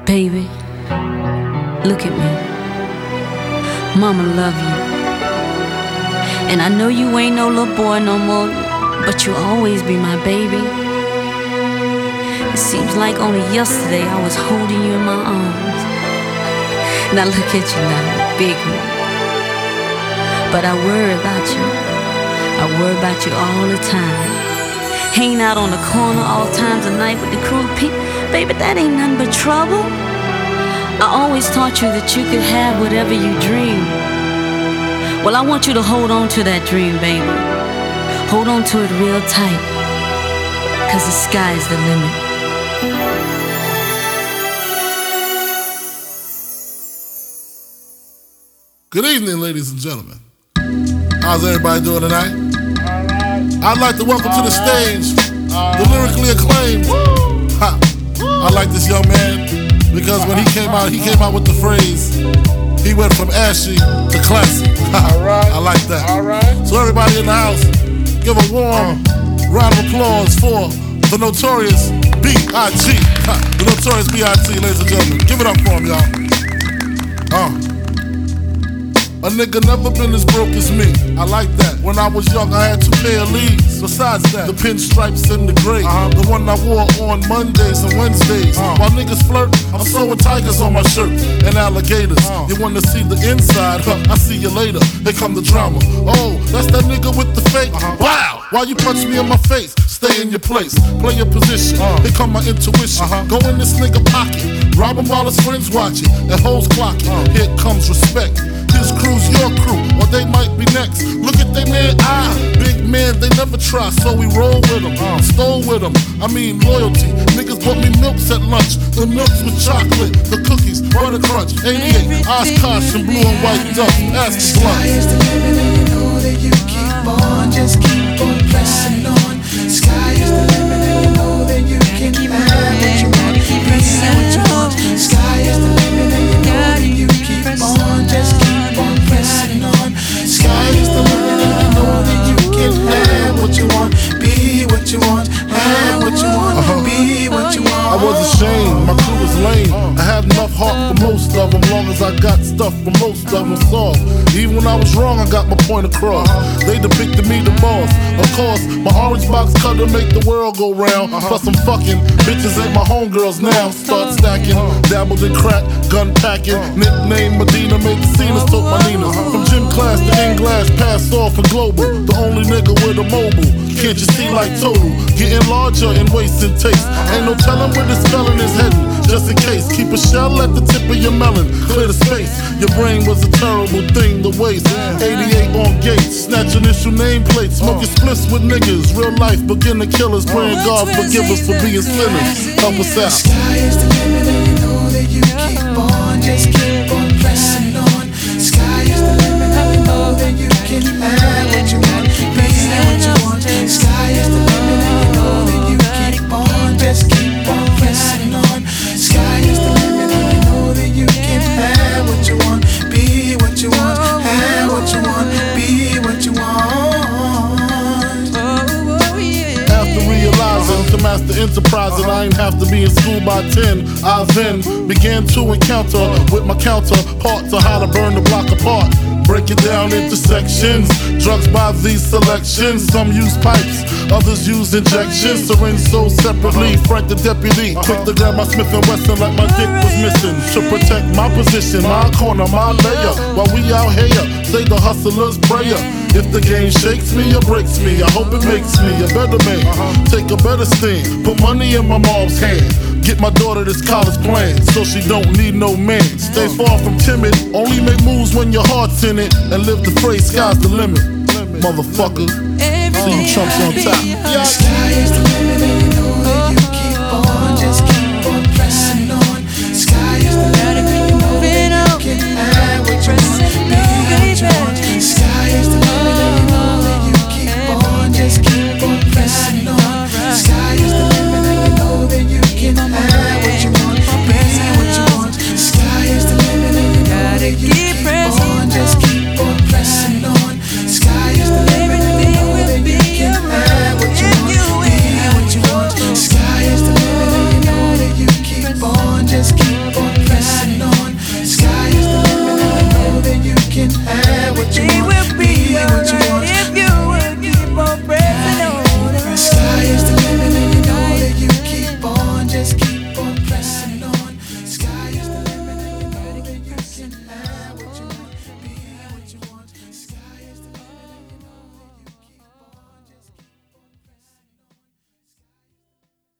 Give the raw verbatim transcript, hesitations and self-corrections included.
Baby, look at me. Mama love you. And I know you ain't no little boy no more, but you'll always be my baby. It seems like only yesterday I was holding you in my arms. Now look at you now, big one. But I worry about you. I worry about you all the time. Hanging out on the corner all times of night with the cruel people. Baby, that ain't nothing but trouble. I always taught you that you could have whatever you dream. Well, I want you to hold on to that dream, baby. Hold on to it real tight, 'cause the sky's the limit. Good evening, ladies and gentlemen. How's everybody doing tonight? I'd like to welcome to the stage the lyrically acclaimed. Ha. I like this young man because when he came out, he came out with the phrase, he went from ashy to classy. I like that. So everybody in the house, give a warm round of applause for the notorious B I G The notorious B I G, ladies and gentlemen. Give it up for him, y'all. Uh. A nigga never been as broke as me. I like that. When I was young, I had two pair of leads. Besides that, the pinstripes and the gray. Uh-huh. The one I wore on Mondays and Wednesdays. Uh-huh. While niggas flirt, I'm sewing tigers on my shirt and alligators. Uh-huh. You wanna see the inside? Huh, I see you later. Here come the drama. Oh, that's that nigga with the fake. Uh-huh. Wow! Why you punch me in my face? Stay in your place. Play your position. Uh-huh. Here come my intuition. Uh-huh. Go in this nigga pocket. Rob him while his friends watching. And hoes clocking. Uh-huh. Here comes respect. His crew's your crew, or they might be next. Look at they man, ah, big man, they never try, so we roll with them, uh, stole with them. I mean loyalty. Niggas bought me milks at lunch, the milks with chocolate, the cookies, butter crunch, eighty-eight, Oshkosh and blue and white duck. Ask the sky is the limit, and you know that you keep on, just keep on pressing on. Sky is the limit, and you know that you can have what you want, be what you want. Sky is the limit, and you know that you keep on, just keep pressing on. Sky is the limit, and you know that you can have what you want, be what you want, have what you want, uh-huh. be what you want. I was ashamed, my crew was lame. I had enough heart for most of them, long as I got stuff for most of them solved. Even when I was wrong, I got my point across. They depicted me the boss. Of course, my orange box cutter make the world go round. Plus I'm fucking bitches ain't my homegirls now. Start stacking, dabbled in crack, gun packing. Nickname Medina, made the scenes, took my Nina. From gym class to English, passed off for global. The only nigga with a mobile. Can't you see like total? Getting larger in waist and taste. Ain't no telling where this felon is heading. Just in case, keep a shell at the tip of your melon. Clear the space. Your brain was a terrible thing to waste. eighty-eight on gates, snatch initial nameplates. Smoking splits with niggas. Real life beginner killers. Praying God forgive us for being sinners. Help us out. Sky is the limit, and you know that you keep on, just keep on pressing on. Sky is the limit, and you know that you can have what you want, be what you want. Sky is the limit, and you know that you keep on, just keep on pressing on. Sky is the limit, and you know that you can have what you want, be what you want, have what you want, be what you want. After realizing to master enterprise and I ain't have to be in school by ten, I then began to encounter with my counterpart to how to burn the block apart. Break it down into sections. Drugs by these selections. Some use pipes, others use injections. Syringe sold separately. Frank the deputy, quick to grab my Smith and Wesson like my dick was missing. To protect my position, my corner, my layer. While we out here, say the hustler's prayer. If the game shakes me or breaks me, I hope it makes me a better man. Take a better stand, put money in my mom's hand. Get my daughter this college plan, so she don't need no man. Stay far from timid, only make moves when your heart's in it. And live the phrase, sky's the limit, motherfucker. See you chumps on top. Yeah. Sky is the limit, and you know that you keep on, just keep on pressing on. Sky is the limit, and you know that you can have what you want, be what you want. Sky is the limit, and you know that you keep on, just keep on pressing on. Sky is the limit, and you know that you can have what you want, be what you want. Sky is the limit, and you know that you keep on, just keep on pressing on. Sky is the limit, and you know that you can have what you want, be what you want. can have